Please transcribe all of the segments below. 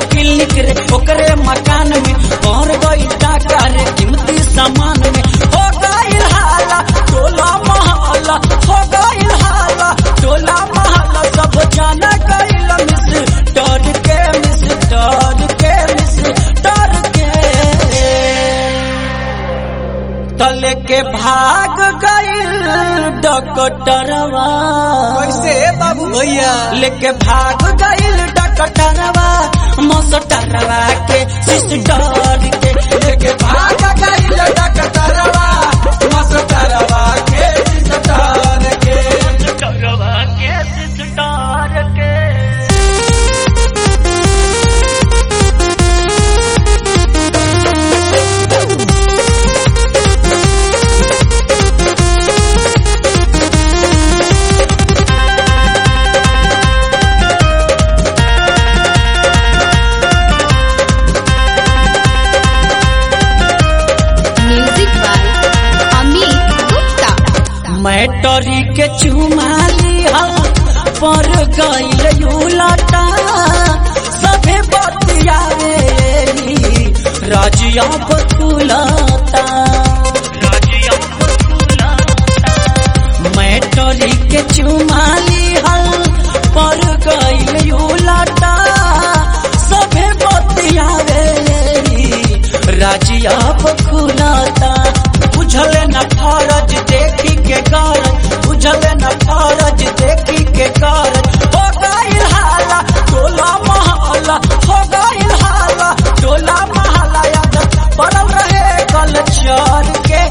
Clinic रे ओकरे मकान में और गई टाका रे कीमती सामान में हो गई हाला टोला महला हो गई हाला टोला महला सब जाना गईल मिस्टर के तले के भाग गईल डॉक्टरवा कैसे बाबू भैया लेके भाग गईल डॉक्टरवा मस्टरवा के सिस्टर के लेके भाग गईल डॉक्टरवा मस्टरवा के सिस्टर के डॉक्टरवा के सिस्टर के मैटरी के चुमाली पर गईल उलटा सभे बतियावे राजिया बतुलता मैटरी के चुमाली पर गईल उलटा सभे बतियावे राजिया बतुलता बुझल न फरज देखी के कारज बुझल न फरज देखी के कारज हो गई हाला टोला महला हो गई हाला टोला महला याद पड़ल रहे कलचर के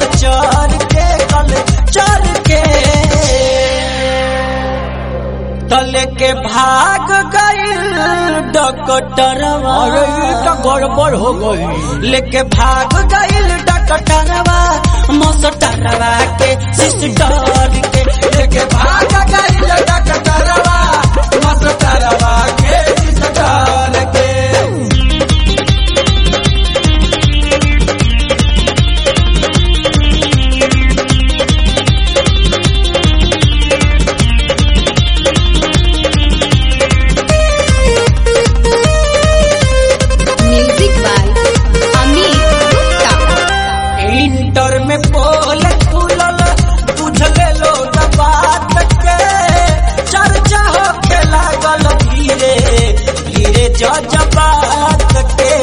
तले के भाग गईल डॉक्टरवा गड़बड़ हो गई लेके भाग गईल डॉक्टरवा मस्टरवा के सिस्टर के लेके भाग गईल डॉक्टरवा मस्टरवा के सिस्टर के इंटर में पोल खुलल बुझले लो बात के चर्चा होके लागल धीरे धीरे जज्बात के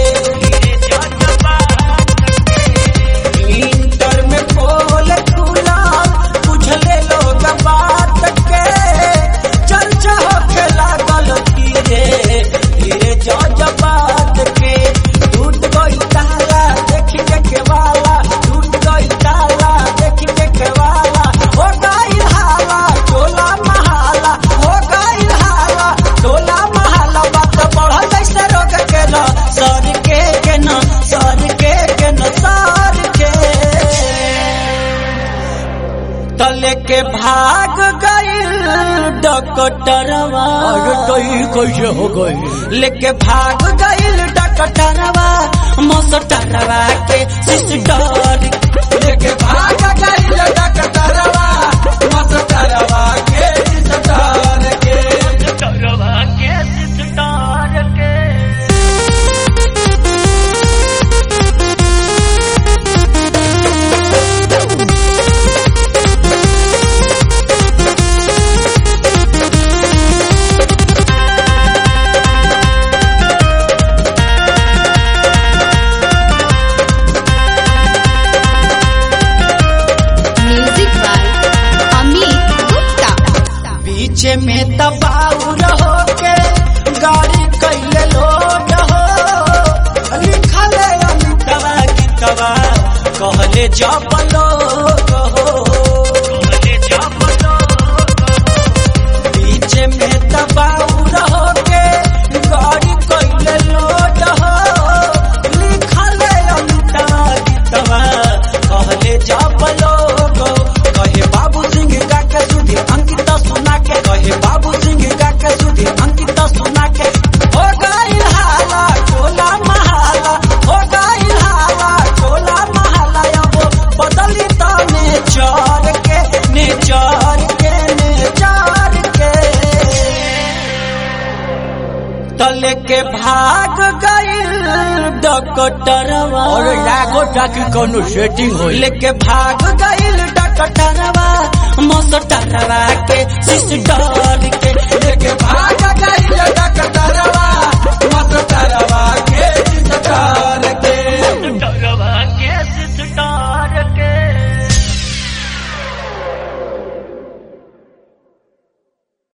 इंटर में पोल खुलल बुझले लो बात के चर्चा होके लागल धीरे धीरे जज्बात के टूट गई ताला देखी के वाला टूट गई ताला देखी के वाला हो गई हाला टोला महला हो गई हाला टोला महला बात बढ़ल जैसे रोग के न सर के न सर के तले के भाग गईल डॉक्टरवा कैसे हो गई लेके भाग गईल डॉक्टरवा मस्टरवा के सिस्टर लेके भाग गईल डॉक्टरवा मस्टरवा के सिस्टर के डॉक्टरवा के सिस्टर के पीछे में दबाऊ रहो के गाड़ी कैले लोड हो लिखल अमितवा गीतवा कहले जब लोग हो पीछे में दबाऊ रहो के गाड़ी कैले लोड हो लिखल अमितवा गीतवा कहले जब लोग कहे बाबू सिंह गा के सुधी अंकिता सुना के कहे बाबू सिंह गा के सुधी अंकिता सुना के हो गई हाला टोला महला हो गई हाला टोला महला अब बदली तो नेचर के लेके भाग गइल डॉक्टरवा। और लागो ताकि कोनो सेटिंग हो। लेके भाग गइल डॉक्टरवा मस्टरवा के सिस्टर के। लेके भाग गइल डॉक्टरवा मस्टरवा